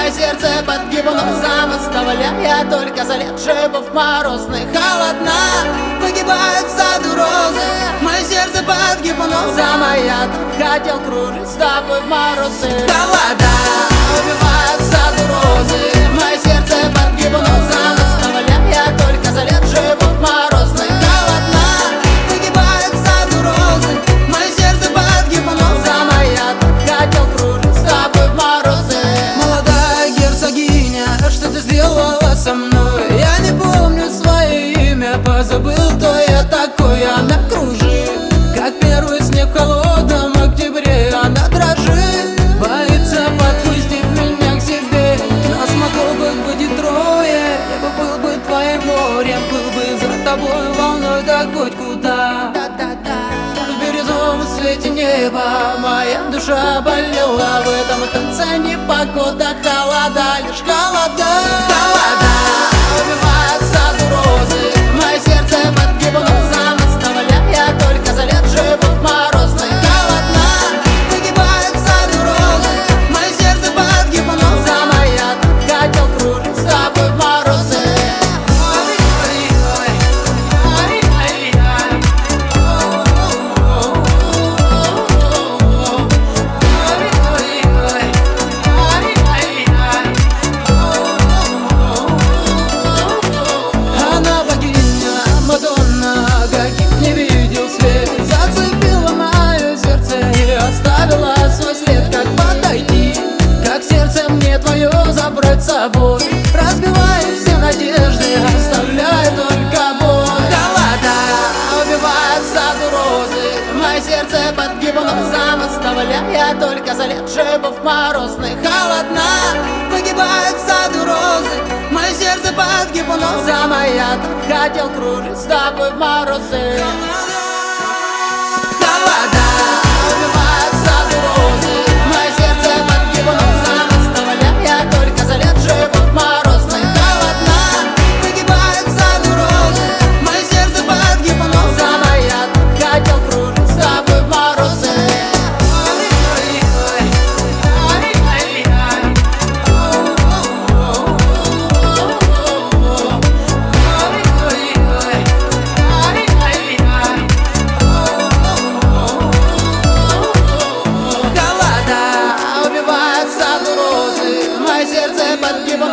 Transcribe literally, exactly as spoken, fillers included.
Мое сердце под гибаном заставляя только за лет шибов морозных холодна. Погибают в саду розы. Мое сердце под гибаном зама. Я так хотел кружить с тобой в морозы холода. Убивают в саду розы. Мое сердце под гибаном заставляя только за лет шибов морозных холодна. Погибают в саду розы. Мое сердце под гибаном зама. Я так хотел кружить с тобой в морозы. Молодая герцогиня, что ты сделала со мной? Я не помню свое имя, позабыл, кто я такой. Она кружит, как первый снег в холодном октябре. Она дрожит, боится подпустить меня к себе. Нас могло бы быть и трое. Я бы был бы твоим морем, был бы за тобой волной, да хоть куда. В бирюзовом свете неба моя душа болела. В этом танце непогода, холода, лишь холода. Холода убивает в саду розы. Мое сердце под гибаном заставляя только за лет шибов морозных холодна. Погибает в саду розы. Мое сердце под гибаном зама. Я так хотел кружить с тобой в морозы. Мне твое забрать с собой, разбиваю все надежды, оставляю только боль. Холода убивает в саду розы. Мое сердце под гибаном заставляя только за лет шибов морозных холодна. Погибает в саду розы. Мое сердце под гибаном зама. Я так хотел кружить с тобой в морозы. Холода убивает в саду розы. Мое сердце под гибаном заставляя только за лет шибов морозных холодна. Погибает в саду розы. Мое сердце под гибаном зама. Я так хотел кружить с тобой в морозы. Холода убивает в саду розы. Мое сердце под гибаном